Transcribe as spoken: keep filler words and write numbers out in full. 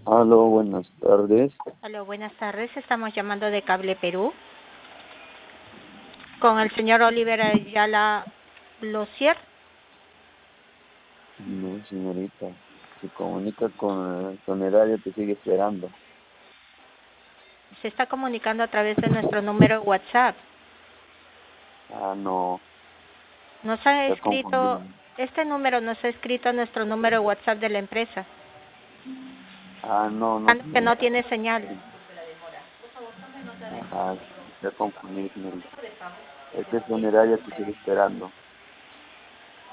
Aló, buenas tardes. Aló, buenas tardes. Estamos llamando de Cable Perú con el señor Oliver Ayala Losier. No, señorita. Se comunica con, con el área que sigue esperando. Se está comunicando a través de nuestro número WhatsApp. Ah, no. Nos ha Está escrito, confundido. este número nos ha escrito a nuestro número WhatsApp de la empresa, Ah, no, no, que no señorita. tiene señal. Ajá, está confundido, señorita. Este es un área que sigue esperando.